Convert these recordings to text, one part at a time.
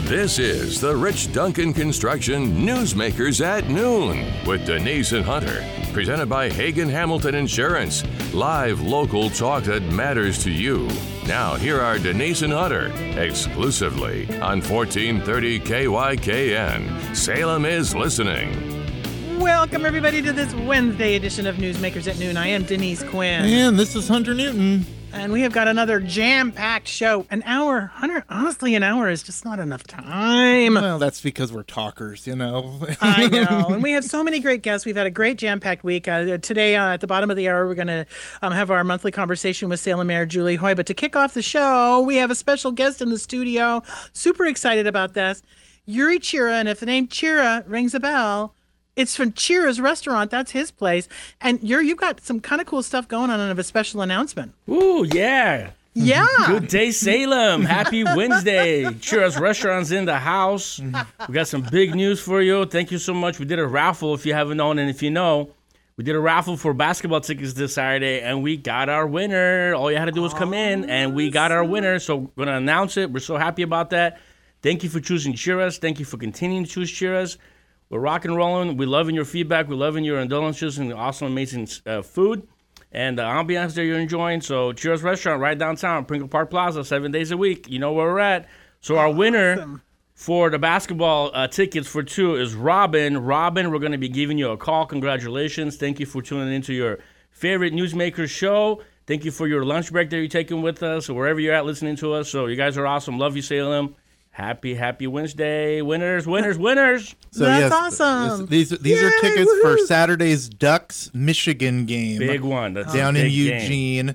This is the Rich Duncan Construction Newsmakers at Noon with Denise and Hunter. Presented by Hagen Hamilton Insurance. Live local talk that matters to you. Now, here are Denise and Hunter, exclusively on 1430 KYKN. Salem is listening. Welcome, everybody, to this Wednesday edition of Newsmakers at Noon. I am Denise Quinn. And this is Hunter Newton. And we have got another jam-packed show. An hour. Hunter, honestly, an hour is just not enough time. Well, that's because we're talkers, you know. I know. And we have so many great guests. We've had a great jam-packed week. Today, at the bottom of the hour, we're going to have our monthly conversation with Salem Mayor Julie Hoy. But to kick off the show, we have a special guest in the studio. Super excited about this. Yuri Chira. And if the name Chira rings a bell, it's from Chira's Restaurant. That's his place. And you've got some kind of cool stuff going on and a special announcement. Ooh, yeah. Yeah. Good day, Salem. Happy Wednesday. Chira's Restaurant's in the house. We got some big news for you. Thank you so much. We did a raffle, if you haven't known, and if you know, we did a raffle for basketball tickets this Saturday, and we got our winner. All you had to do was come in, and we got our winner. So we're going to announce it. We're so happy about that. Thank you for choosing Chira's. Thank you for continuing to choose Chira's. We're rock and rolling. We're loving your feedback. We're loving your indulgences and awesome, amazing food and the ambiance that you're enjoying. So Chira's Restaurant right downtown, Pringle Park Plaza, 7 days a week. You know where we're at. So our winner for the basketball tickets for two is Robin. Robin, we're going to be giving you a call. Congratulations. Thank you for tuning into your favorite Newsmakers show. Thank you for your lunch break that you're taking with us or wherever you're at listening to us. So you guys are awesome. Love you, Salem. Happy Wednesday. Winners. So that's awesome. These are tickets for Saturday's Ducks-Michigan game. Big one. That's down in Game. Eugene.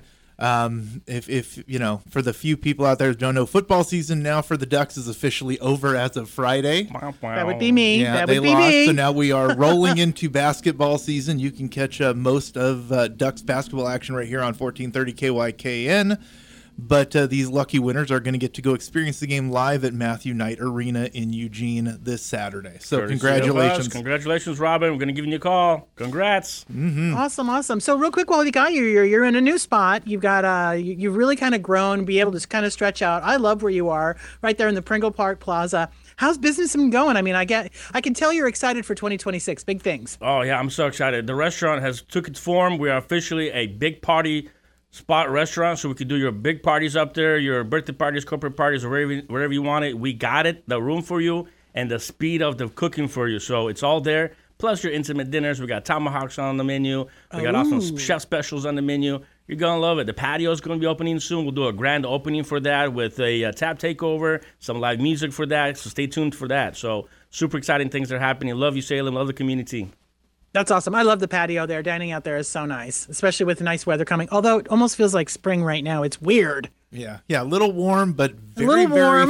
If you know, for the few people out there who don't know, football season now for the Ducks is officially over as of Friday. That would be me. Yeah, they lost, me. so now we are rolling into basketball season. You can catch most of Ducks basketball action right here on 1430 KYKN. But these lucky winners are going to get to go experience the game live at Matthew Knight Arena in Eugene this Saturday. So congratulations. Congratulations, Robin. We're going to give you a call. Congrats. Mm-hmm. Awesome. So real quick, while we got you, you're in a new spot. You've got you've really kind of grown, be able to kind of stretch out. I love where you are, right there in the Pringle Park Plaza. How's business been going? I mean, I can tell you're excited for 2026. Big things. Oh, yeah, I'm so excited. The restaurant has took its form. We are officially a big party spot restaurant, so we could do your big parties up there, your birthday parties, corporate parties, wherever you want it. We got it, the room for you, and the speed of the cooking for you. So it's all there. Plus your intimate dinners. We got tomahawks on the menu. We got awesome chef specials on the menu. You're going to love it. The patio is going to be opening soon. We'll do a grand opening for that with a tap takeover, some live music for that. So stay tuned for that. So super exciting things are happening. Love you, Salem. Love the community. That's awesome. I love the patio there. Dining out there is so nice, especially with nice weather coming. Although it almost feels like spring right now. It's weird. Yeah, a little warm, but very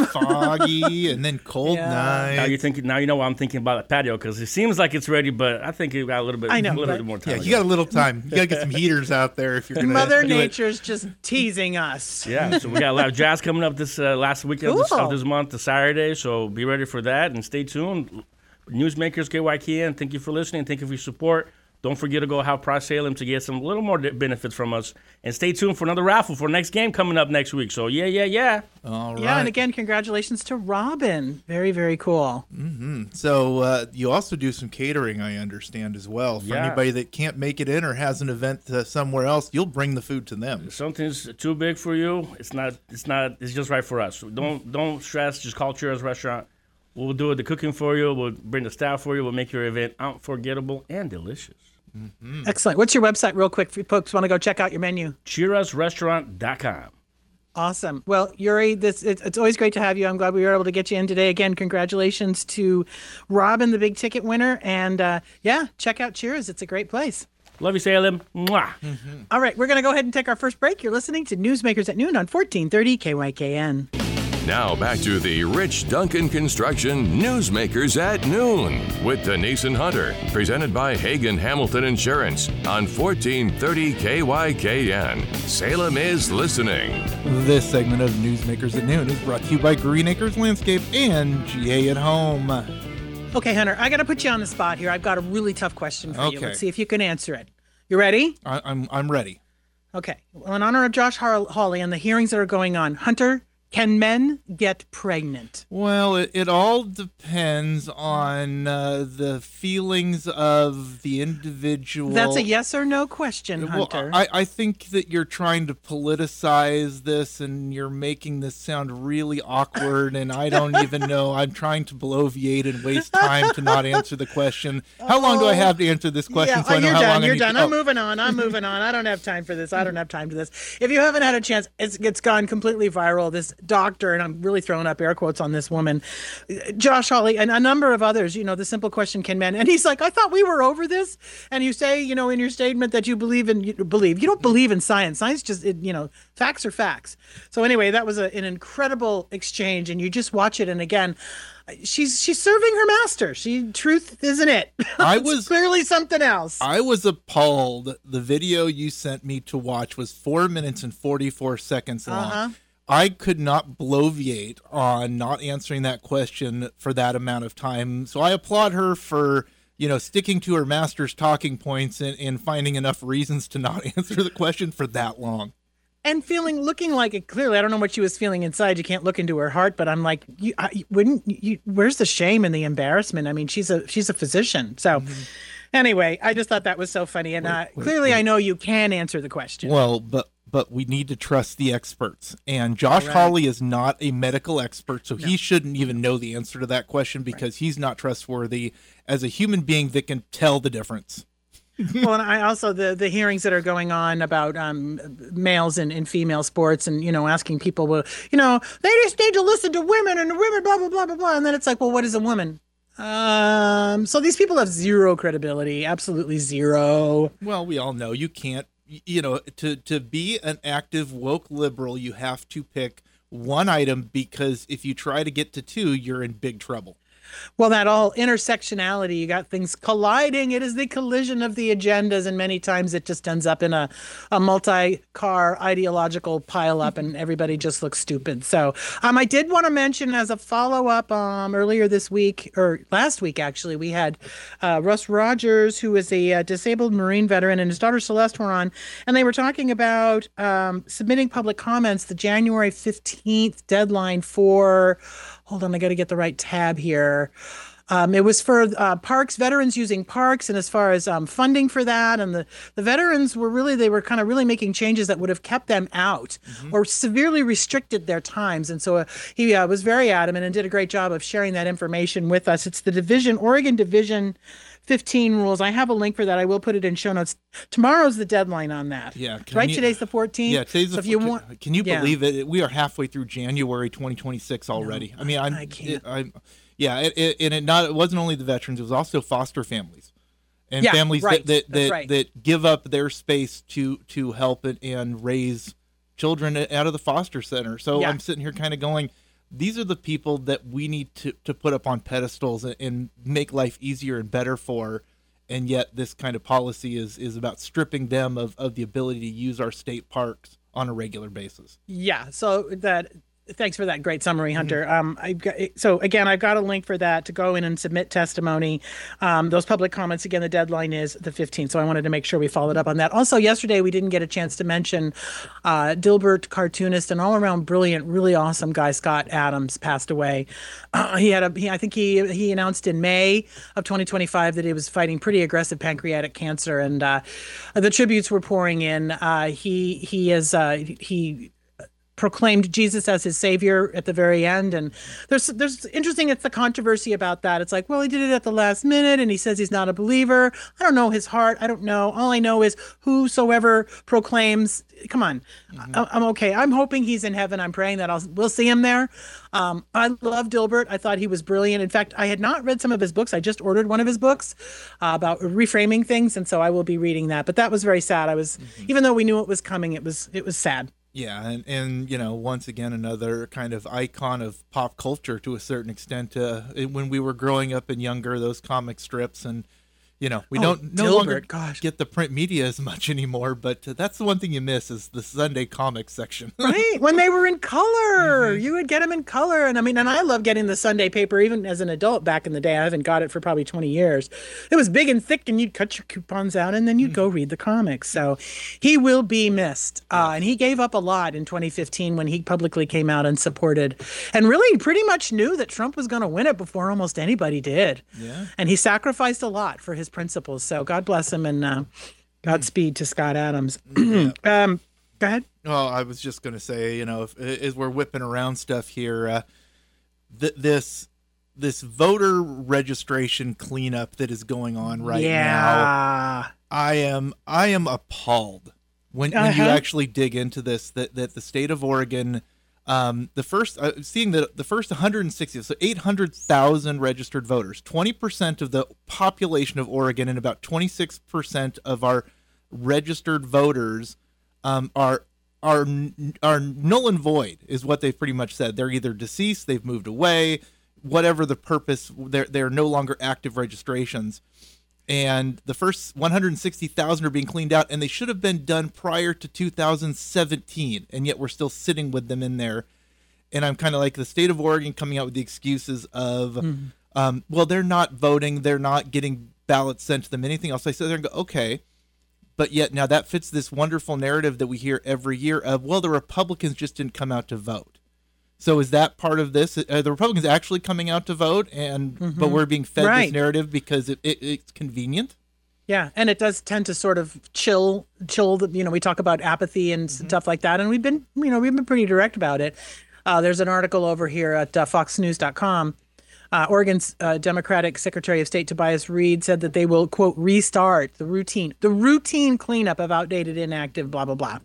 foggy, and then cold night. Now you know why I'm thinking about the patio, because it seems like it's ready, but I think it got a little bit more time. Yeah, you got a little time. You got to get some heaters out there if you're going to Mother Nature's just teasing us. Yeah, so we got a lot of jazz coming up this last weekend of this month, the Saturday, so be ready for that, and stay tuned. Newsmakers, KYKN, thank you for listening. Thank you for your support. Don't forget to go have Price Salem to get some little more benefits from us. And stay tuned for another raffle for next game coming up next week. So, yeah. All right. Yeah, and again, congratulations to Robin. Very, very cool. Mm-hmm. So you also do some catering, I understand, as well. For anybody that can't make it in or has an event somewhere else, you'll bring the food to them. If something's too big for you, it's just right for us. So don't stress. Just call Chira's Restaurant. We'll do the cooking for you. We'll bring the staff for you. We'll make your event unforgettable and delicious. Mm-hmm. Excellent. What's your website, real quick, if folks want to go check out your menu? ChirasRestaurant.com. Awesome. Well, Yuri, it's always great to have you. I'm glad we were able to get you in today. Again, congratulations to Robin, the big ticket winner. And, check out Chira's. It's a great place. Love you, Salem. Mwah. Mm-hmm. All right, we're going to go ahead and take our first break. You're listening to Newsmakers at Noon on 1430 KYKN. Now back to the Rich Duncan Construction Newsmakers at Noon with Denise and Hunter, presented by Hagen Hamilton Insurance on 1430 KYKN. Salem is listening. This segment of Newsmakers at Noon is brought to you by Green Acres Landscape and GA at Home. Okay, Hunter, I got to put you on the spot here. I've got a really tough question for you. Let's see if you can answer it. You ready? I'm ready. Okay. Well, in honor of Josh Hawley and the hearings that are going on, Hunter, Can men get pregnant? Well, it all depends on the feelings of the individual. That's a yes or no question, Hunter. Well, I think that you're trying to politicize this and you're making this sound really awkward, and I don't even know. I'm trying to bloviate and waste time to not answer the question. How long do I have to answer this question? Yeah, you're done. You're done. I'm moving on. I'm moving on. I don't have time for this. I don't have time for this. If you haven't had a chance, it's gone completely viral. This doctor, and I'm really throwing up air quotes on this woman, Josh Hawley, and a number of others, the simple question, can men? And he's like, I thought we were over this. And you say, in your statement that you don't believe in science. Science just, facts are facts. So anyway, that was an incredible exchange, and you just watch it. And again, she's serving her master. Truth isn't it. It's clearly something else. I was appalled. The video you sent me to watch was 4 minutes and 44 seconds long. I could not bloviate on not answering that question for that amount of time. So I applaud her for, sticking to her master's talking points and finding enough reasons to not answer the question for that long. And looking like it clearly. I don't know what she was feeling inside. You can't look into her heart, but I'm like, where's the shame and the embarrassment? I mean, she's a physician. So anyway, I just thought that was so funny. And clearly I know you can answer the question. Well, but we need to trust the experts. And Josh Hawley is not a medical expert, so he shouldn't even know the answer to that question because he's not trustworthy as a human being that can tell the difference. Well, and I also, the hearings that are going on about males in female sports and, asking people, well, they just need to listen to women and the women, blah, blah, blah, blah, blah. And then it's like, well, what is a woman? So these people have zero credibility, absolutely zero. Well, we all know you can't. To be an active woke liberal, you have to pick one item because if you try to get to two, you're in big trouble. Well, that all intersectionality, you got things colliding. It is the collision of the agendas, and many times it just ends up in a multi-car ideological pileup, and everybody just looks stupid. So I did want to mention as a follow-up earlier this week, or last week actually, we had Russ Rogers, who is a disabled Marine veteran, and his daughter Celeste were on, and they were talking about submitting public comments, the January 15th deadline for... Hold on, I got to get the right tab here. It was for parks, veterans using parks, and as far as funding for that, and the veterans were kind of really making changes that would have kept them out or severely restricted their times. And so he was very adamant and did a great job of sharing that information with us. It's the Oregon Division 15 rules. I have a link for that. I will put it in show notes. Tomorrow's the deadline on that. Yeah. Today's the 14th. Yeah, today's the 14th. Can you believe it? We are halfway through January 2026 already. No, I mean, I can't. It wasn't only the veterans, it was also foster families. And families that give up their space to help and raise children out of the foster center. So I'm sitting here kind of going, these are the people that we need to put up on pedestals and make life easier and better for. And yet this kind of policy is about stripping them of the ability to use our state parks on a regular basis. Yeah. So thanks for that great summary, Hunter. I've got a link for that to go in and submit testimony. Those public comments, again, the deadline is the 15th. So I wanted to make sure we followed up on that. Also, yesterday we didn't get a chance to mention Dilbert, cartoonist and all around brilliant, really awesome guy, Scott Adams, passed away. He announced in May of 2025 that he was fighting pretty aggressive pancreatic cancer, and the tributes were pouring in. He proclaimed Jesus as his savior at the very end, and there's interesting. It's the controversy about that. It's like, well, he did it at the last minute, and he says he's not a believer. I don't know his heart. I don't know. All I know is whosoever proclaims. Come on, I'm okay. I'm hoping he's in heaven. I'm praying that we'll see him there. I love Dilbert. I thought he was brilliant. In fact, I had not read some of his books. I just ordered one of his books about reframing things, and so I will be reading that. But that was very sad. I was, even though we knew it was coming, it was sad. Yeah, and once again, another kind of icon of pop culture to a certain extent. When we were growing up and younger, those comic strips and, You know, we Oh, don't no Dilbert, longer gosh. get the print media as much anymore, but that's the one thing you miss is the Sunday comics section. Right, when they were in color, you would get them in color, and I love getting the Sunday paper even as an adult. Back in the day, I haven't got it for probably 20 years. It was big and thick, and you'd cut your coupons out, and then you'd go read the comics. So he will be missed, and he gave up a lot in 2015 when he publicly came out and supported, and really pretty much knew that Trump was going to win it before almost anybody did. Yeah. And he sacrificed a lot for his principles. So God bless him, and Godspeed to Scott Adams. Go ahead. Well, I was just going to say, you know, as we're whipping around stuff here, this voter registration cleanup that is going on right now, I am appalled when you actually dig into this. That the state of Oregon, the first seeing the first 160, so 800,000 registered voters, 20% of the population of Oregon, and about 26% of our registered voters are null and void, is what they've pretty much said. They're either deceased, they've moved away, whatever the purpose, they're no longer active registrations. And the first 160,000 are being cleaned out, and they should have been done prior to 2017, and yet we're still sitting with them in there. And I'm kind of like the state of Oregon coming out with the excuses of, well, they're not voting, they're not getting ballots sent to them, anything else. I sit there and go, okay. But yet now that fits this wonderful narrative that we hear every year of, well, the Republicans just didn't come out to vote. So is that part of this? Are the Republicans actually coming out to vote, but we're being fed this narrative because it's convenient? Yeah, and it does tend to sort of chill. We talk about apathy and stuff like that, and we've been pretty direct about it. There's an article over here at foxnews.com. Oregon's Democratic Secretary of State Tobias Reed said that they will, quote, restart the routine cleanup of outdated, inactive, blah, blah, blah.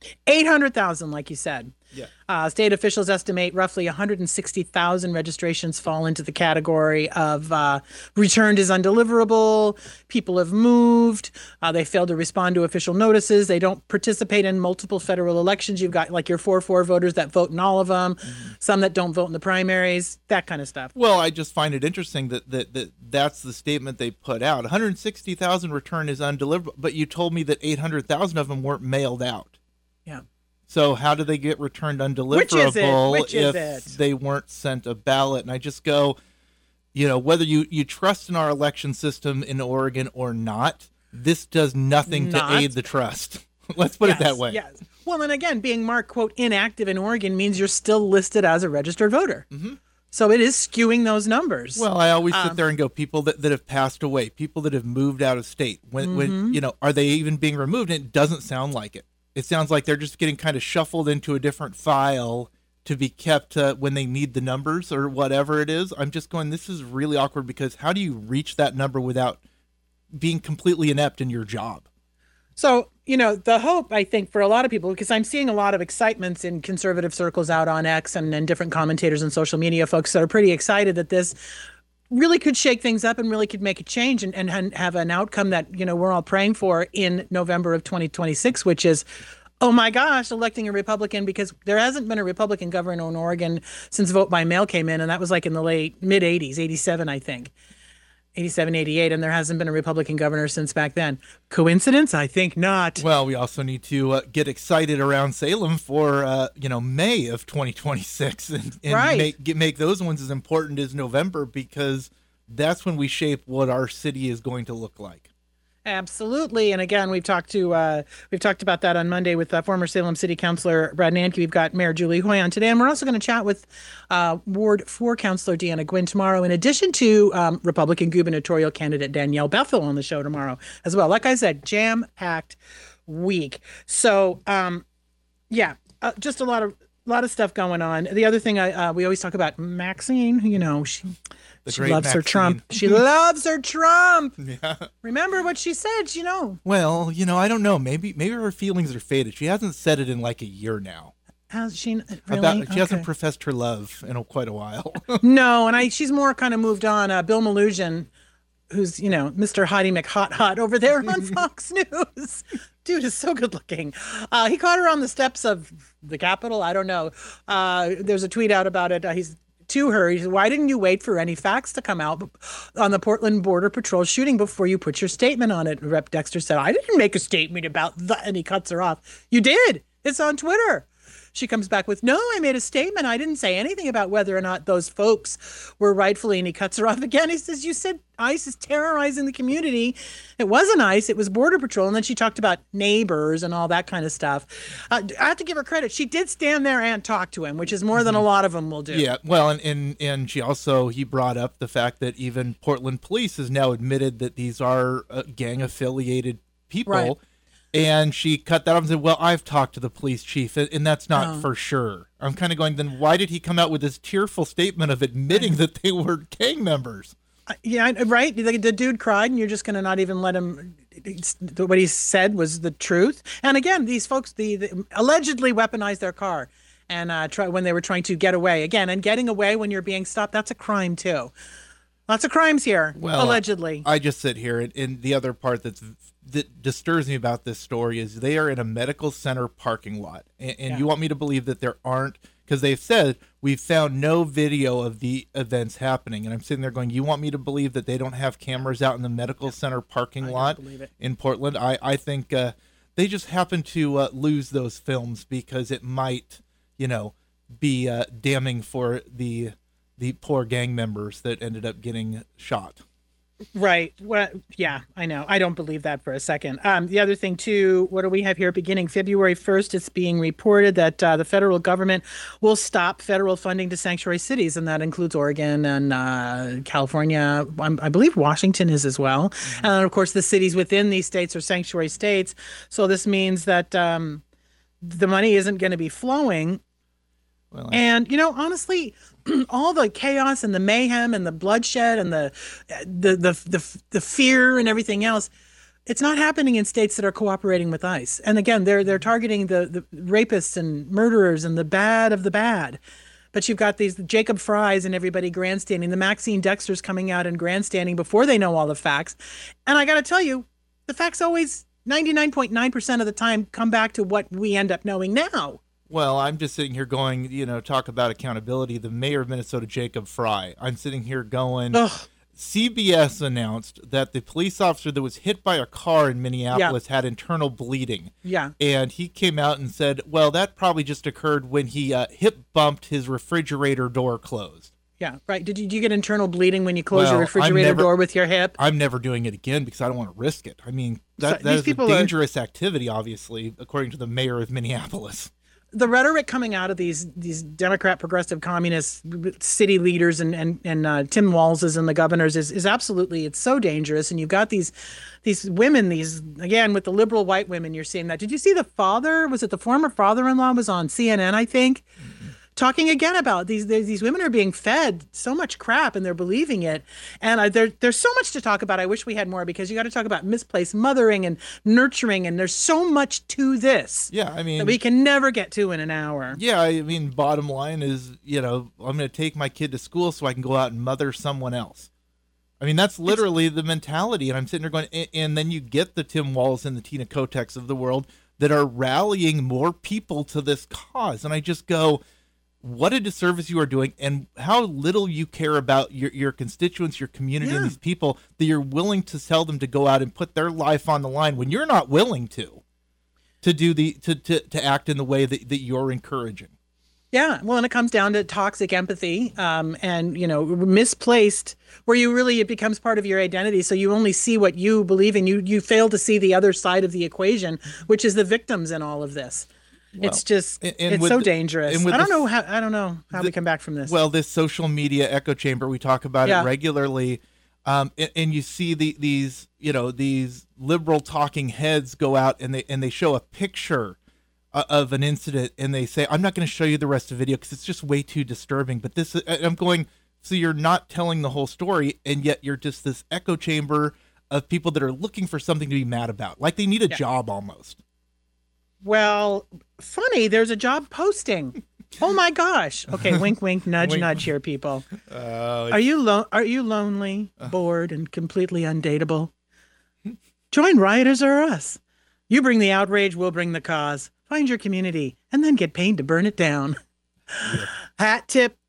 800,000, like you said. Yeah. State officials estimate roughly 160,000 registrations fall into the category of returned as undeliverable. People have moved. They failed to respond to official notices. They don't participate in multiple federal elections. You've got like your 4-4 voters that vote in all of them, some that don't vote in the primaries, that kind of stuff. Well, I just find it interesting that's the statement they put out. 160,000 return is undeliverable, but you told me that 800,000 of them weren't mailed out. Yeah. So how do they get returned undeliverable Which is if they weren't sent a ballot? And I just go, whether you trust in our election system in Oregon or not, this does nothing to aid the trust. Let's put it that way. Yes. Well, and again, being marked, quote, inactive in Oregon means you're still listed as a registered voter. Mm-hmm. So it is skewing those numbers. Well, I always sit there and go, people that have passed away, people that have moved out of state, when are they even being removed? And it doesn't sound like it. It sounds like they're just getting kind of shuffled into a different file to be kept when they need the numbers or whatever it is. I'm just going, this is really awkward because how do you reach that number without being completely inept in your job? So, the hope, I think, for a lot of people, because I'm seeing a lot of excitements in conservative circles out on X and different commentators and social media folks that are pretty excited that this really could shake things up and really could make a change and have an outcome that, we're all praying for in November of 2026, which is, oh my gosh, electing a Republican, because there hasn't been a Republican governor in Oregon since vote by mail came in. And that was like in the mid 80s, 87, I think. 87, 88, and there hasn't been a Republican governor since back then. Coincidence? I think not. Well, we also need to get excited around Salem for, May of 2026 and right. make those ones as important as November, because that's when we shape what our city is going to look like. Absolutely. And again, we've talked about that on Monday with former Salem City Councilor Brad Nanke. We've got Mayor Julie Hoy on today, and we're also going to chat with Ward 4 Councilor Deanna Gwynn tomorrow, in addition to Republican gubernatorial candidate Danielle Bethel on the show tomorrow as well. Like I said, jam-packed week. So, just a lot of stuff going on. The other thing we always talk about, Maxine, she loves her Trump. She loves her Trump. Yeah. Remember what she said, Well, I don't know. Maybe her feelings are faded. She hasn't said it in like a year now. Has she really? She hasn't professed her love in quite a while. No, and she's more kind of moved on. Bill Melugin, who's, Mr. Hottie McHot over there on Fox News. Dude is so good looking. He caught her on the steps of the Capitol. I don't know. There's a tweet out about it. He's to her. He said, why didn't you wait for any facts to come out on the Portland Border Patrol shooting before you put your statement on it? Rep Dexter said, I didn't make a statement about that. And he cuts her off. You did. It's on Twitter. She comes back with, no, I made a statement. I didn't say anything about whether or not those folks were rightfully. And he cuts her off again. He says, you said ICE is terrorizing the community. It wasn't ICE. It was Border Patrol. And then she talked about neighbors and all that kind of stuff. I have to give her credit. She did stand there and talk to him, which is more than a lot of them will do. Yeah, well, and he brought up the fact that even Portland police has now admitted that these are gang-affiliated people. Right. And she cut that off and said, well, I've talked to the police chief, and that's not for sure. I'm kind of going, then why did he come out with this tearful statement of admitting that they were gang members? Yeah, right. The dude cried, and you're just going to not even let him. What he said was the truth. And again, these folks, they allegedly weaponized their car and when they were trying to get away. Again, and getting away when you're being stopped, that's a crime too. Lots of crimes here, allegedly. I just sit here, and the other part that disturbs me about this story is they are in a medical center parking lot. And you want me to believe that there aren't, because they've said, we've found no video of the events happening. And I'm sitting there going, you want me to believe that they don't have cameras out in the medical center parking lot in Portland? I think they just happen to lose those films because it might, be damning for the poor gang members that ended up getting shot. Right. Well, yeah, I know. I don't believe that for a second. The other thing, too, what do we have here? Beginning February 1st, it's being reported that the federal government will stop federal funding to sanctuary cities, and that includes Oregon and California. I believe Washington is as well. Mm-hmm. And, of course, the cities within these states are sanctuary states. So this means that the money isn't going to be flowing. Well, and, honestly, all the chaos and the mayhem and the bloodshed and the fear and everything else, it's not happening in states that are cooperating with ICE. And again, they're targeting the rapists and murderers and the bad of the bad. But you've got these Jacob Frys and everybody grandstanding, the Maxine Dexters coming out and grandstanding before they know all the facts. And I got to tell you, the facts always 99.9% of the time come back to what we end up knowing now. Well, I'm just sitting here going, talk about accountability. The mayor of Minnesota, Jacob Fry. I'm sitting here going, CBS announced that the police officer that was hit by a car in Minneapolis had internal bleeding. Yeah. And he came out and said, well, that probably just occurred when he hip bumped his refrigerator door closed. Yeah, right. Did you get internal bleeding when you close your refrigerator door with your hip? I'm never doing it again because I don't want to risk it. I mean, that is a dangerous activity, obviously, according to the mayor of Minneapolis. The rhetoric coming out of these Democrat, progressive, communist city leaders and Tim Walz's and the governors is absolutely, it's so dangerous. And you've got these women, again, with the liberal white women, you're seeing that. Did you see the former father-in-law was on CNN, I think? Mm-hmm. Talking again about these women are being fed so much crap and they're believing it. And there's so much to talk about. I wish we had more because you got to talk about misplaced mothering and nurturing. And there's so much to this. Yeah, I mean, that we can never get to in an hour. Yeah, I mean, bottom line is, I'm going to take my kid to school so I can go out and mother someone else. I mean, that's literally the mentality. And I'm sitting there going, and then you get the Tim Walz and the Tina Koteks of the world that are rallying more people to this cause. And I just go, what a disservice you are doing and how little you care about your constituents, your community, and these people that you're willing to tell them to go out and put their life on the line when you're not willing to act in the way that you're encouraging. Yeah, well, and it comes down to toxic empathy and, misplaced where it becomes part of your identity. So you only see what you believe in. You fail to see the other side of the equation, which is the victims in all of this. Well, it's just, it's so dangerous. I don't know how we come back from this. Well, this social media echo chamber, we talk about it regularly. And you see these liberal talking heads go out and they show a picture of an incident and they say, I'm not going to show you the rest of the video because it's just way too disturbing. But I'm going, so you're not telling the whole story. And yet you're just this echo chamber of people that are looking for something to be mad about. Like they need a job almost. Well, funny, there's a job posting. Oh my gosh. Okay, wink, wink, nudge, nudge here, people. Are you lonely, bored, and completely undateable? Join Rioters or Us. You bring the outrage, we'll bring the cause. Find your community, and then get paid to burn it down. Yeah. Hat tip,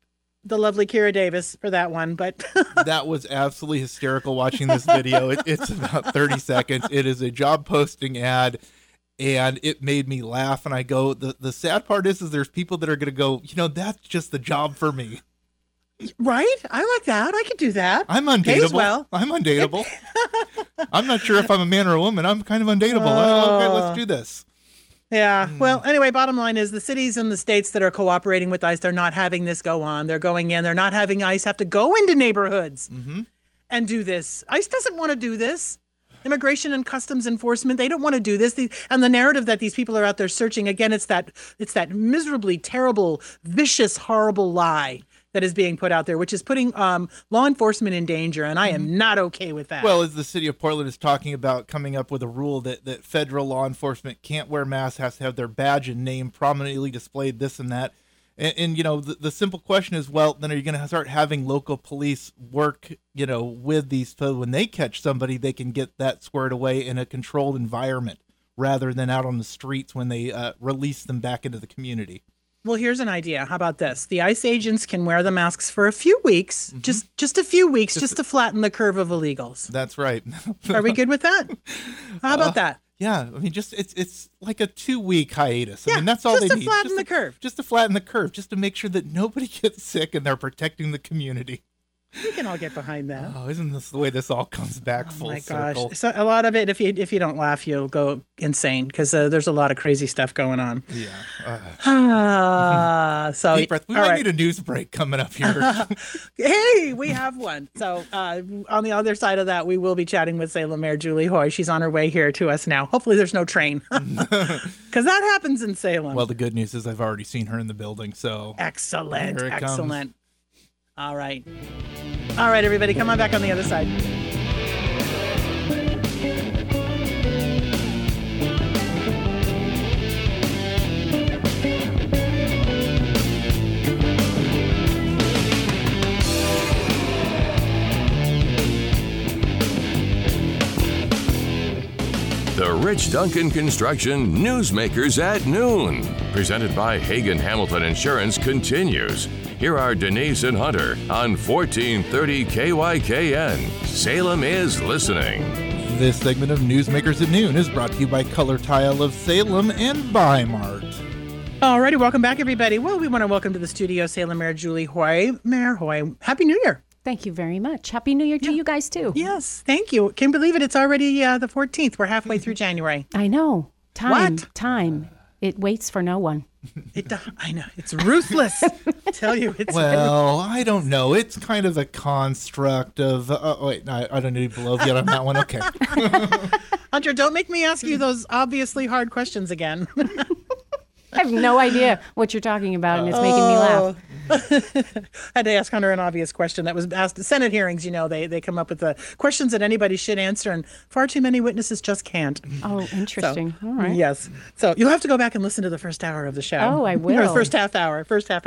the lovely Kira Davis for that one, but That was absolutely hysterical watching this video. It's about 30 seconds. It is a job posting ad, and it made me laugh. And I go, the sad part is there's people that are going to go, that's just the job for me. right? I like that. I could do that. I'm Pays undateable. well. I'm undateable. I'm not sure if I'm a man or a woman. I'm kind of undateable. Okay, let's do this. Yeah. Well, anyway, bottom line is the cities and the states that are cooperating with ICE, they're not having this go on. They're going in. They're not having ICE have to go into neighborhoods and do this. ICE doesn't want to do this. Immigration and Customs Enforcement, they don't want to do this. And the narrative that these people are out there searching, again, it's that miserably terrible, vicious, horrible lie that is being put out there, which is putting law enforcement in danger, and I am not okay with that. Well, as the city of Portland is talking about coming up with a rule that federal law enforcement can't wear masks, has to have their badge and name prominently displayed, this and that. And the simple question is, well, then are you going to start having local police work, with these, so when they catch somebody, they can get that squared away in a controlled environment rather than out on the streets when they release them back into the community? Well, here's an idea. How about this? The ICE agents can wear the masks for a few weeks, just a few weeks, just to flatten the curve of illegals. That's right. Are we good with that? How about that? Yeah, I mean, it's like a 2-week hiatus. Yeah, I mean, that's all they just need. to flatten the curve. Just to flatten the curve, just to make sure that nobody gets sick and they're protecting the community. We can all get behind that. Oh, isn't this the way this all comes back full circle? Gosh. So a lot of it, if you don't laugh, you'll go insane because there's a lot of crazy stuff going on. Yeah. So Deep breath. We might need a news break coming up here. Hey, we have one. So on the other side of that, we will be chatting with Salem Mayor Julie Hoy. She's on her way here to us now. Hopefully there's no train because that happens in Salem. Well, the good news is I've already seen her in the building. So excellent. Here it Excellent. Comes. All right, everybody, come on back on the other side. The Rich Duncan Construction Newsmakers at Noon, presented by Hagen Hamilton Insurance, continues. Here are Denise and Hunter on 1430 KYKN. Salem is listening. This segment of Newsmakers at Noon is brought to you by Color Tile of Salem and Bi-Mart. Alrighty, welcome back, everybody. Well, we want to welcome to the studio Salem Mayor Julie Hoy. Mayor Hoy, Happy New Year. Thank you very much. Happy New Year to you guys, too. Yes, thank you. Can't believe it. It's already the 14th. We're halfway through January. I know. Time. It waits for no one. I know. It's ruthless. I tell you. Well, I don't know. It's kind of a construct of... wait, I don't need to blow yet on that one. Okay. Hunter, don't make me ask you those obviously hard questions again. I have no idea what you're talking about, and it's making me laugh. I had to ask Hunter an obvious question that was asked at Senate hearings. They come up with the questions that anybody should answer, and far too many witnesses just can't. Oh, interesting. So, all right. Yes. So you'll have to go back and listen to the first hour of the show. Oh, I will. Or the first half hour.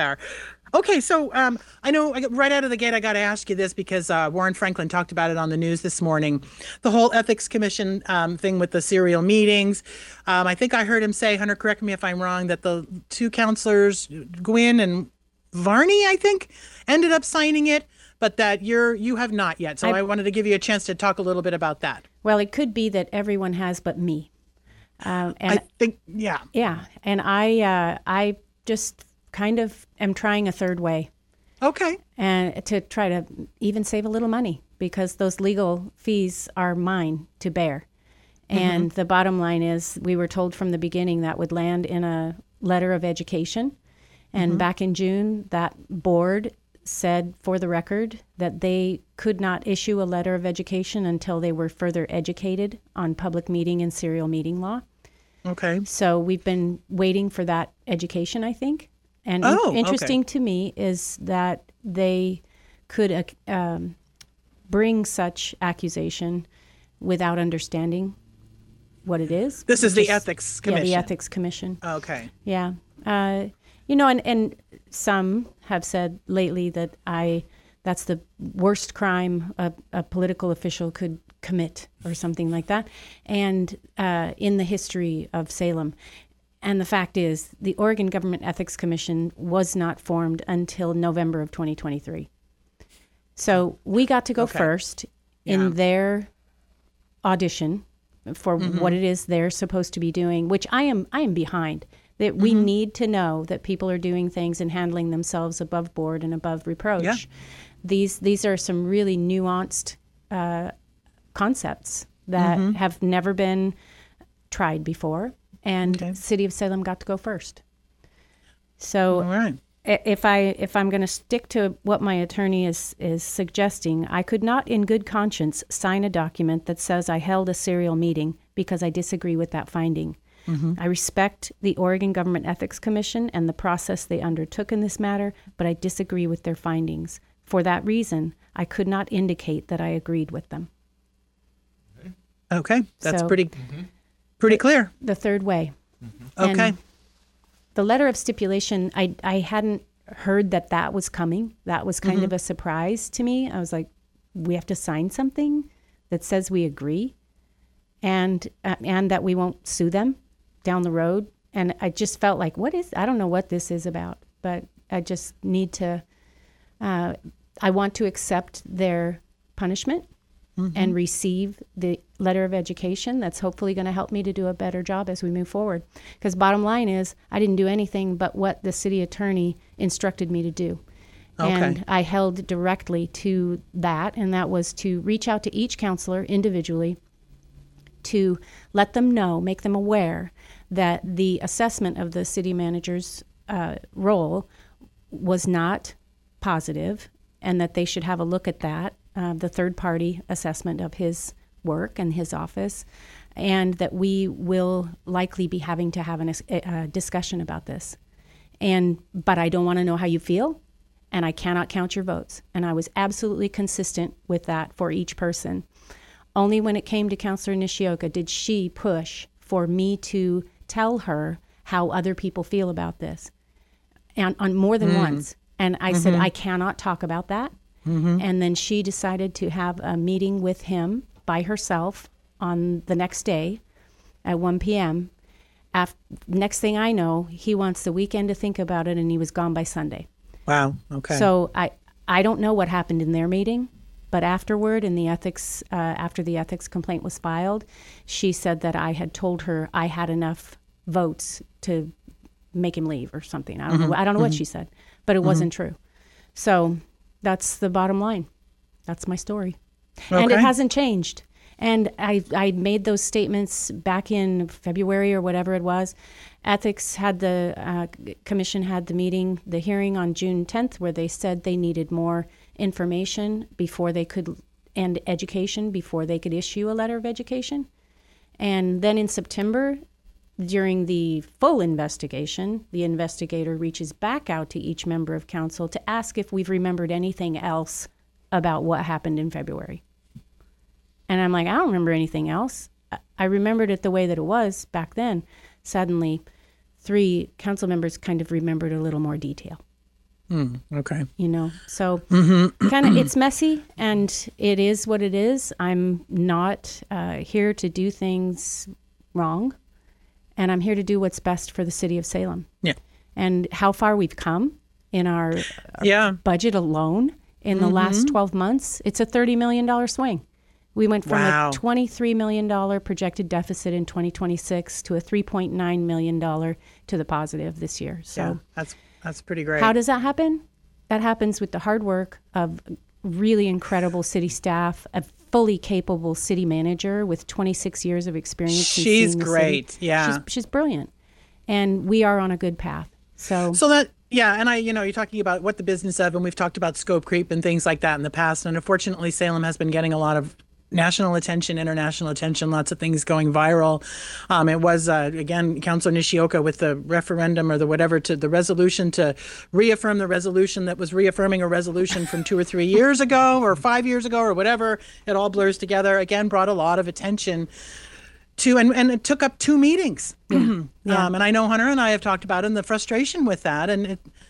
Okay, so I know right out of the gate I got to ask you this because Warren Franklin talked about it on the news this morning. The whole Ethics Commission thing with the serial meetings. I think I heard him say, Hunter, correct me if I'm wrong, that the two counselors, Gwynn and Varney, I think, ended up signing it, but that you have not yet. So I wanted to give you a chance to talk a little bit about that. Well, it could be that everyone has but me. And I think, yeah. Yeah, and I just kind of am trying a third way. Okay. And to try to even save a little money because those legal fees are mine to bear. And the bottom line is we were told from the beginning that would land in a letter of education. And back in June, that board said for the record that they could not issue a letter of education until they were further educated on public meeting and serial meeting law. Okay. So we've been waiting for that education, I think. And interesting to me is that they could bring such accusation without understanding what it is. This is the Ethics Commission. Yeah, the Ethics Commission. Okay. Yeah. And some have said lately that that's the worst crime a political official could commit or something like that, and in the history of Salem. And the fact is, the Oregon Government Ethics Commission was not formed until November of 2023. So we got to go first in their audition for what it is they're supposed to be doing, which I am behind. That we need to know that people are doing things and handling themselves above board and above reproach. Yeah. These are some really nuanced concepts that have never been tried before, and City of Salem got to go first. So All right. if I'm going to stick to what my attorney is suggesting, I could not in good conscience sign a document that says I held a serial meeting because I disagree with that finding. I respect the Oregon Government Ethics Commission and the process they undertook in this matter, but I disagree with their findings. For that reason, I could not indicate that I agreed with them. Okay, that's So- pretty clear. The third way. Okay. And the letter of stipulation, I hadn't heard that was coming. That was kind of a surprise to me. I was like, we have to sign something that says we agree and that we won't sue them down the road. And I just felt like, I don't know what this is about, but I just need to, I want to accept their punishment and receive the letter of education that's hopefully going to help me to do a better job as we move forward. Because bottom line is, I didn't do anything but what the city attorney instructed me to do. Okay. And I held directly to that, and that was to reach out to each counselor individually to let them know, make them aware that the assessment of the city manager's role was not positive and that they should have a look at that, the third-party assessment of his work and his office, and that we will likely be having to have a discussion about this. But I don't want to know how you feel, and I cannot count your votes. And I was absolutely consistent with that for each person. Only when it came to Counselor Nishioka did she push for me to tell her how other people feel about this, and on more than once. And I said, I cannot talk about that. And then she decided to have a meeting with him by herself on the next day at 1 p.m. Next thing I know, he wants the weekend to think about it, and he was gone by Sunday. Wow. Okay. So I don't know what happened in their meeting, but afterward, in the ethics, after the ethics complaint was filed, she said that I had told her I had enough votes to make him leave or something. I don't know what she said, but it wasn't true. So that's the bottom line. That's my story. And it Okay. hasn't changed. And I made those statements back in February or whatever it was. Ethics had commission had the hearing on June 10th, where they said they needed more information before they could, and education before they could issue a letter of education. And then in September, during the full investigation, the investigator reaches back out to each member of council to ask if we've remembered anything else about what happened in February. And I'm like, I don't remember anything else. I remembered it the way that it was back then. Suddenly, 3 council members kind of remembered a little more detail. Okay. So kind of, it's messy, and it is what it is. I'm not here to do things wrong, and I'm here to do what's best for the city of Salem. Yeah. And how far we've come in our Yeah. budget alone in the last 12 months, it's a $30 million swing. We went from Wow. a $23 million projected deficit in 2026 to a $3.9 million to the positive this year. So Yeah. That's pretty great. how does that happen? That happens with the hard work of really incredible city staff, a fully capable city manager with 26 years of experience. in She's seeing the great. city. Yeah. She's brilliant. And we are on a good path. So that, yeah, and you're talking about what the business of, and we've talked about scope creep and things like that in the past. And unfortunately, Salem has been getting a lot of national attention, international attention, lots of things going viral. It was, again, Councilor Nishioka with the referendum or the whatever, to the resolution to reaffirm the resolution that was reaffirming a resolution from 2 or 3 years ago or 5 years ago or whatever. It all blurs together. Again, brought a lot of attention to, and it took up 2 meetings. And I know Hunter and I have talked about it and the frustration with that. And,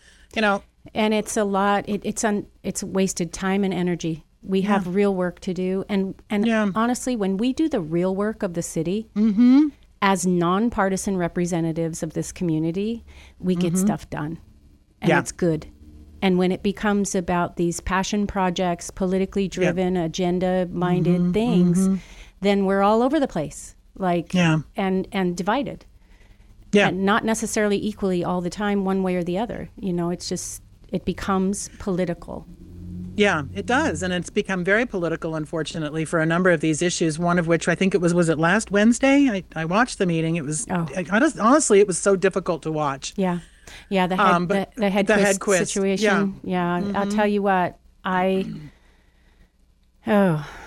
and it's a lot. It's wasted time and energy. We have real work to do. And Yeah. honestly, when we do the real work of the city, as nonpartisan representatives of this community, we get stuff done, and it's good. And when it becomes about these passion projects, politically driven, agenda-minded things, then we're all over the place, and divided. Yeah. And not necessarily equally all the time, one way or the other. It's just, it becomes political. Yeah, it does. And it's become very political, unfortunately, for a number of these issues, one of which I think was it last Wednesday? I watched the meeting. It was, honestly, it was so difficult to watch. Yeah. Yeah, the Hedquist situation. Yeah. I'll tell you what, I don't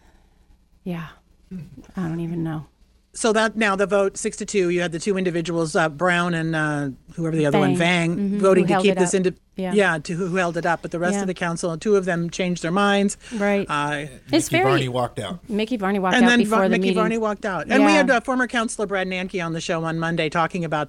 even know. So that now the vote 6-2, you had the two individuals, Brown and whoever the other one, Vang, voting to keep this who held it up. But the rest of the council, and two of them changed their minds. Right. Mickey Varney walked out. Mickey Varney walked out before the meeting. Mickey Varney walked out. And we had former Councilor Brad Nanke on the show on Monday talking about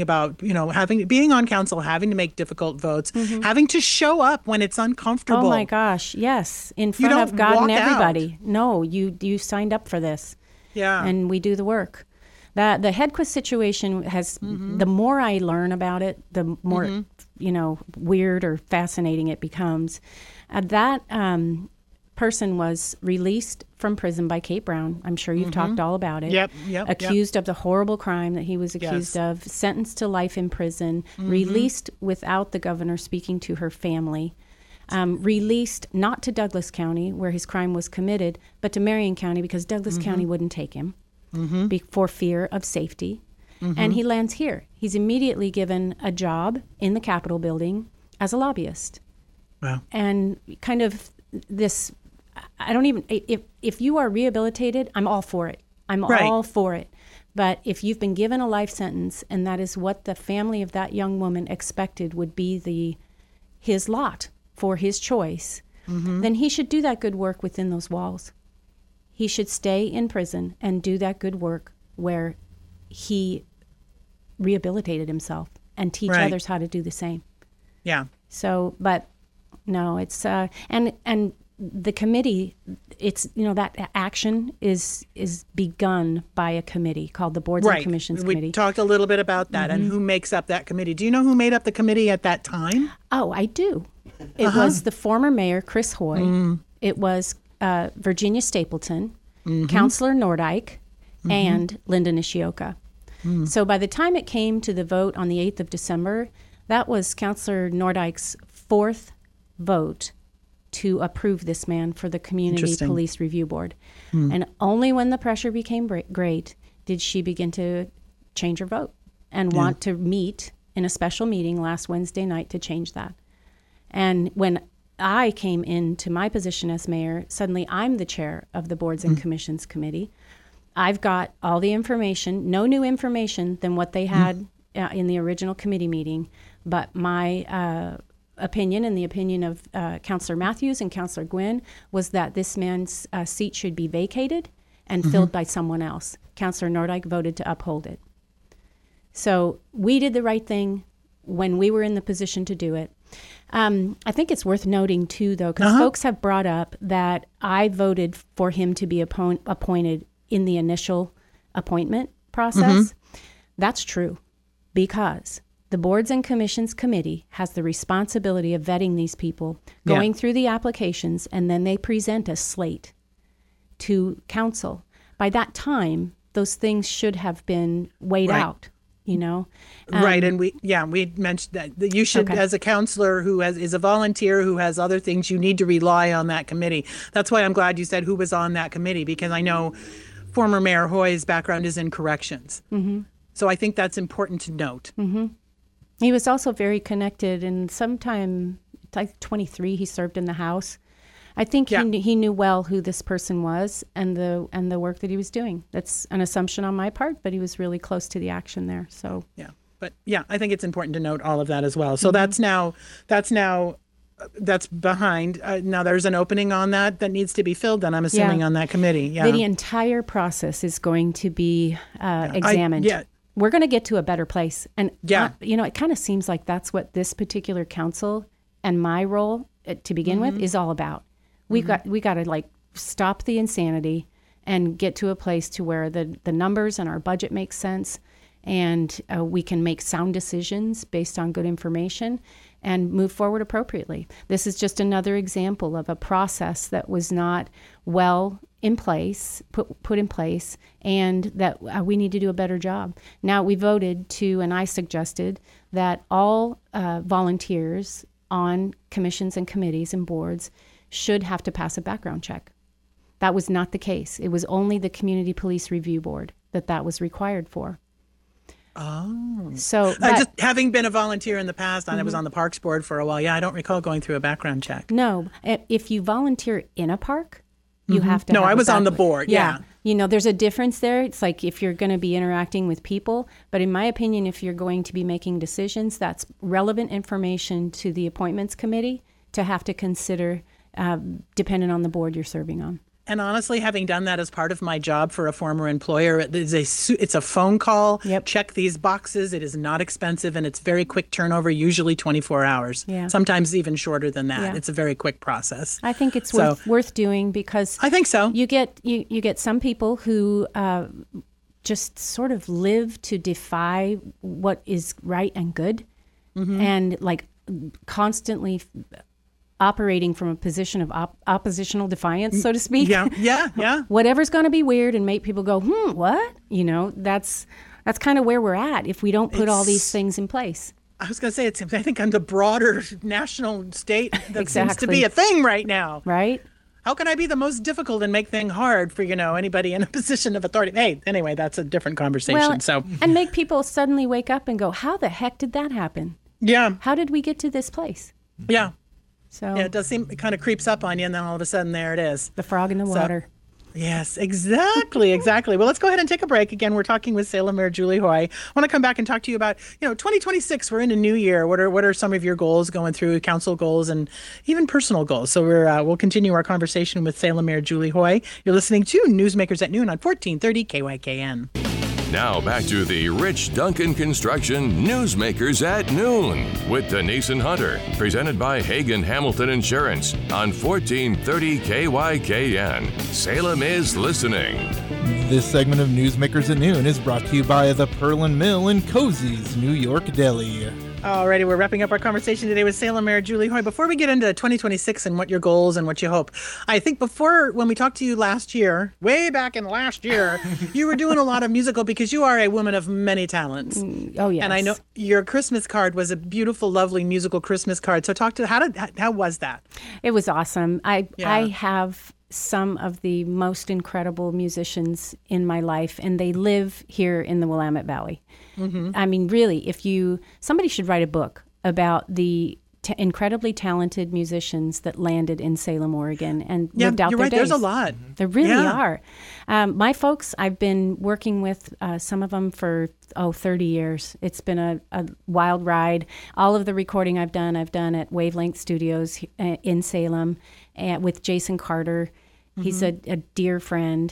being on council, having to make difficult votes, having to show up when it's uncomfortable. Oh my gosh, yes, in front of God and everybody. No, you signed up for this. Yeah. And we do the work. The Hedquist situation has, the more I learn about it, the more, weird or fascinating it becomes. That person was released from prison by Kate Brown. I'm sure you've talked all about it. Yep. Accused of the horrible crime that he was accused of, sentenced to life in prison, released without the governor speaking to her family. Released not to Douglas County, where his crime was committed, but to Marion County because Douglas County wouldn't take him for fear of safety. And he lands here. He's immediately given a job in the Capitol building as a lobbyist. Wow. And kind of this, if you are rehabilitated, I'm all for it. I'm all for it. But if you've been given a life sentence, and that is what the family of that young woman expected would be his lot, for his choice, then he should do that good work within those walls. He should stay in prison and do that good work where he rehabilitated himself and teach others how to do the same. Yeah. So, but no, it's and the committee, it's that action is begun by a committee called the Boards and Commissions Committee. We talked a little bit about that and who makes up that committee. Do you know who made up the committee at that time? Oh, I do. It was the former mayor, Chris Hoy. It was Virginia Stapleton, Councilor Nordyke, and Linda Nishioka. So by the time it came to the vote on the 8th of December, that was Councilor Nordyke's fourth vote to approve this man for the Community Police Review Board. And only when the pressure became great did she begin to change her vote and want to meet in a special meeting last Wednesday night to change that. And when I came into my position as mayor, suddenly I'm the chair of the Boards and Commissions Committee. I've got all the information, no new information than what they had in the original committee meeting, but my opinion and the opinion of Councilor Matthews and Councilor Gwynn was that this man's seat should be vacated and filled by someone else. Councilor Nordyke voted to uphold it. So we did the right thing when we were in the position to do it. I think it's worth noting, too, though, because folks have brought up that I voted for him to be appointed in the initial appointment process. That's true, because the Boards and Commissions Committee has the responsibility of vetting these people, going through the applications, and then they present a slate to council. By that time, those things should have been weighed out. Right, and we mentioned that you should, as a counselor who is a volunteer who has other things, you need to rely on that committee. That's why I'm glad you said who was on that committee, because I know former Mayor Hoy's background is in corrections. So I think that's important to note. He was also very connected, and sometime, like 23, he served in the House. I think he knew well who this person was and the work that he was doing. That's an assumption on my part, but he was really close to the action there. So I think it's important to note all of that as well. So that's behind. Now there's an opening on that needs to be filled. Then I'm assuming on that committee. Yeah, the entire process is going to be examined. We're going to get to a better place, and it kind of seems like that's what this particular council and my role to begin with is all about. We got to stop the insanity and get to a place to where the numbers and our budget make sense, and we can make sound decisions based on good information and move forward appropriately. This is just another example of a process that was not well in place, put in place, and that we need to do a better job. Now, we voted to, and I suggested, that all volunteers on commissions and committees and boards should have to pass a background check. That was not the case. It was only the Community Police Review Board that was required for. Oh. So just having been a volunteer in the past, I was on the Parks Board for a while. Yeah, I don't recall going through a background check. No, if you volunteer in a park, you have to. No, have I was on the board. Yeah. You know, there's a difference there. It's like if you're going to be interacting with people, but in my opinion, if you're going to be making decisions, that's relevant information to the appointments committee to have to consider, depending on the board you're serving on. And honestly, having done that as part of my job for a former employer, it's a phone call. Yep. Check these boxes. It is not expensive, and it's very quick turnover, usually 24 hours. Yeah. Sometimes even shorter than that. Yeah. It's a very quick process. I think it's So- worth doing because I think so. you get some people who just sort of live to defy what is right and good, and like constantly operating from a position of oppositional defiance, so to speak. Yeah. Whatever's going to be weird and make people go, what? You know, that's kind of where we're at if we don't put all these things in place. I was going to say, I think on the broader national state, that seems to Exactly. be a thing right now. Right? How can I be the most difficult and make things hard for, anybody in a position of authority? Hey, anyway, that's a different conversation. And make people suddenly wake up and go, how the heck did that happen? Yeah. How did we get to this place? Yeah. So Yeah, it does seem, it kind of creeps up on you, and then all of a sudden, there it is. the frog in the water. Yes, exactly. Well, let's go ahead and take a break. Again, we're talking with Salem Mayor Julie Hoy. I want to come back and talk to you about, 2026. We're in a new year. What are some of your goals going through, council goals and even personal goals? So we'll continue our conversation with Salem Mayor Julie Hoy. You're listening to Newsmakers at Noon on 1430 KYKN. Now back to the Rich Duncan Construction Newsmakers at Noon with Denise and Hunter, presented by Hagen Hamilton Insurance on 1430 KYKN. Salem is listening. This segment of Newsmakers at Noon is brought to you by the Perlin Mill in Cozy's New York Deli. Alrighty, we're wrapping up our conversation today with Salem Mayor Julie Hoy. Before we get into 2026 and what your goals and what you hope, I think when we talked to you last year, way back in last year, you were doing a lot of musical because you are a woman of many talents. Oh, yes. And I know your Christmas card was a beautiful, lovely musical Christmas card. So how was that? It was awesome. I Yeah. have some of the most incredible musicians in my life, and they live here in the Willamette Valley. Mm-hmm. I mean, really, somebody should write a book about the incredibly talented musicians that landed in Salem, Oregon, and lived out you're their right. days. There's a lot. There really Yeah. are. My folks, I've been working with some of them for 30 years. It's been a wild ride. All of the recording I've done at Wavelength Studios in Salem with Jason Carter. He's a dear friend.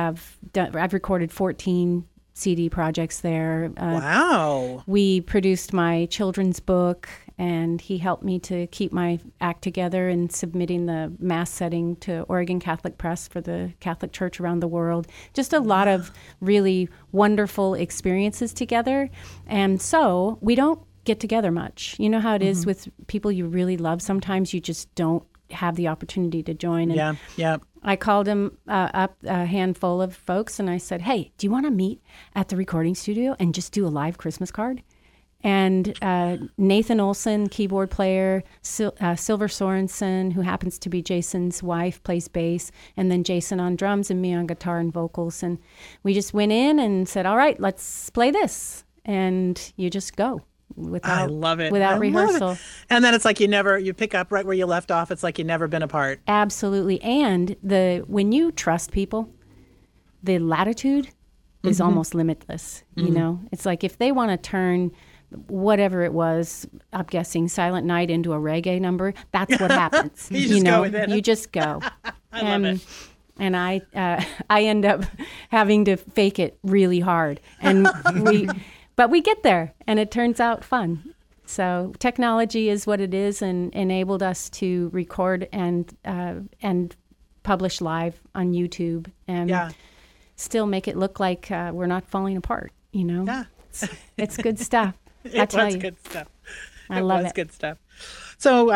I've recorded 14 CD projects there. Wow. We produced my children's book, and he helped me to keep my act together in submitting the mass setting to Oregon Catholic Press for the Catholic Church around the world. Just a lot of really wonderful experiences together. And so we don't get together much. You know how it is with people you really love. Sometimes you just don't have the opportunity to join. And Yeah. I called him up, a handful of folks, and I said, hey, do you want to meet at the recording studio and just do a live Christmas card? And Nathan Olson, keyboard player, Silver Sorensen, who happens to be Jason's wife, plays bass, and then Jason on drums and me on guitar and vocals. And we just went in and said, all right, let's play this. And you just go. I love it. Without I love rehearsal. it. And then it's like you pick up right where you left off. It's like you've never been apart. Absolutely. And when you trust people, the latitude is almost limitless. You know, it's like if they want to turn whatever it was, I'm guessing Silent Night into a reggae number, that's what happens. You just go with it. You just go. I love it. And I end up having to fake it really hard. And but we get there, and it turns out fun. So technology is what it is, and enabled us to record and publish live on YouTube and still make it look like we're not falling apart, you know? Yeah. It's good stuff. It was good stuff. I love it. Good stuff. So,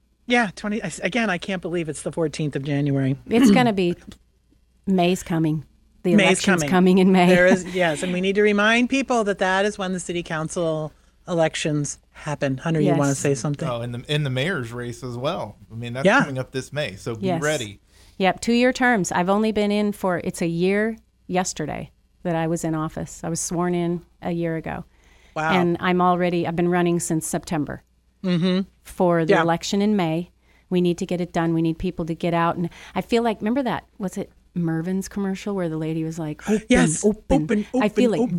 20 again, I can't believe it's the 14th of January. It's going to be May's coming. The election's coming in May. There is, yes, and we need to remind people that is when the city council elections happen. Hunter, you want to say something? Oh, in the mayor's race as well. I mean, that's coming up this May, so be ready. Yep, 2-year terms. I've only been in it's a year yesterday that I was in office. I was sworn in a year ago. Wow. And I've been running since September for the election in May. We need to get it done. We need people to get out. And I feel like, remember that, was it Mervin's commercial where the lady was like, open. I feel like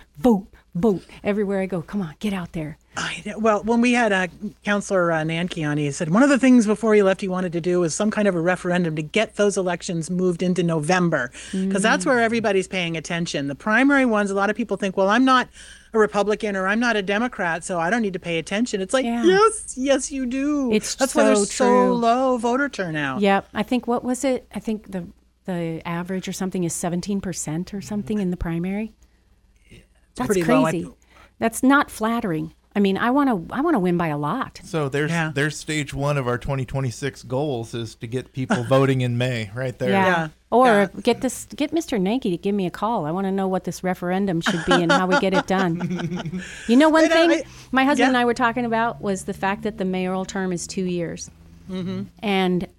vote. Everywhere I go, come on, get out there. Well, when we had Councillor Nanke on, he said one of the things before he left he wanted to do was some kind of a referendum to get those elections moved into November, because that's where everybody's paying attention. The primary ones, a lot of people think, well, I'm not a Republican or I'm not a Democrat, so I don't need to pay attention. It's like, yes, you do. That's why there's so low voter turnout. Yep. I think, what was it? I think the average or something is 17% or something in the primary. That's crazy. That's not flattering. I mean, I want to win by a lot. So there's stage 1 of our 2026 goals is to get people voting in May, right there. Yeah. Or get Mr. Nanke to give me a call. I want to know what this referendum should be and how we get it done. You know, one thing my husband and I were talking about was the fact that the mayoral term is 2 years. Mm-hmm. And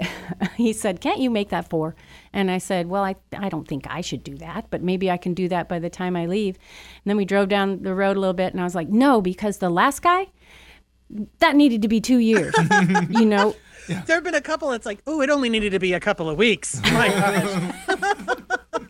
he said, can't you make that 4? And I said, well, I don't think I should do that, but maybe I can do that by the time I leave. And then we drove down the road a little bit, and I was like, no, because the last guy, that needed to be 2 years, you know? Yeah. There have been a couple that's like, oh, it only needed to be a couple of weeks. My gosh.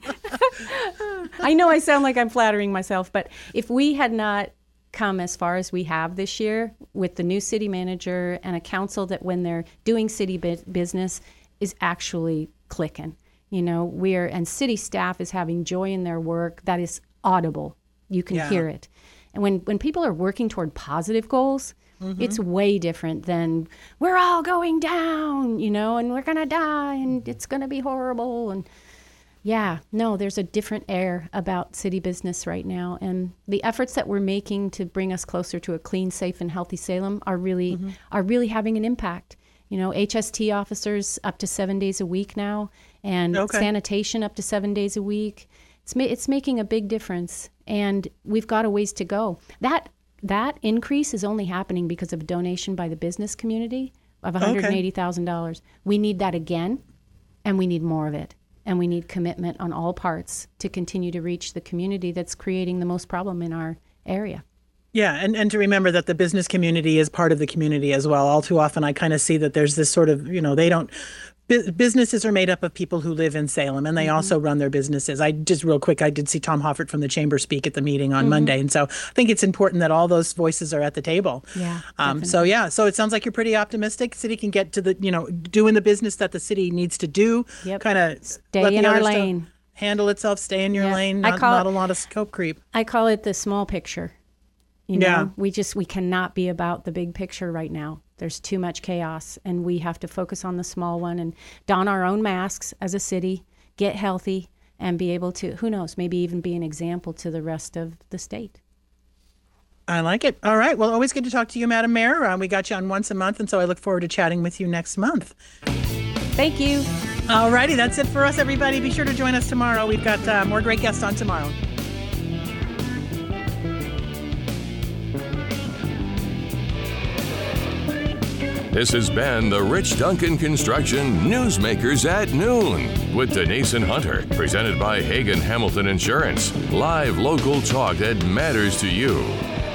I know I sound like I'm flattering myself, but if we had not come as far as we have this year with the new city manager and a council that when they're doing city business is actually clicking, you know, and city staff is having joy in their work that is audible. You can hear it. And when people are working toward positive goals, it's way different than we're all going down, you know, and we're going to die and it's going to be horrible. And there's a different air about city business right now. And the efforts that we're making to bring us closer to a clean, safe, and healthy Salem are really having an impact. You know, HST officers up to 7 days a week now, and sanitation up to 7 days a week. It's making a big difference, and we've got a ways to go. That increase is only happening because of a donation by the business community of $180,000. We need that again, and we need more of it. And we need commitment on all parts to continue to reach the community that's creating the most problem in our area. Yeah, and to remember that the business community is part of the community as well. All too often I kind of see that there's this sort of, you know, businesses are made up of people who live in Salem, and they also run their businesses. I did see Tom Hoffert from the Chamber speak at the meeting on Monday, and so I think it's important that all those voices are at the table. Yeah. So it sounds like you're pretty optimistic. City can get to the, you know, doing the business that the city needs to do. Yep. Kind of stay in our lane, handle itself, stay in your lane. Not a lot of scope creep. I call it the small picture. You know, we cannot be about the big picture right now. There's too much chaos, and we have to focus on the small one and don our own masks as a city, get healthy, and be able to, who knows, maybe even be an example to the rest of the state. I like it. All right. Well, always good to talk to you, Madam Mayor. We got you on once a month, and so I look forward to chatting with you next month. Thank you. All righty. That's it for us, everybody. Be sure to join us tomorrow. We've got more great guests on tomorrow. This has been the Rich Duncan Construction Newsmakers at Noon with Denise and Hunter, presented by Hagen Hamilton Insurance. Live local talk that matters to you.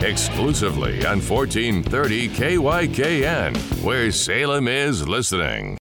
Exclusively on 1430 KYKN, where Salem is listening.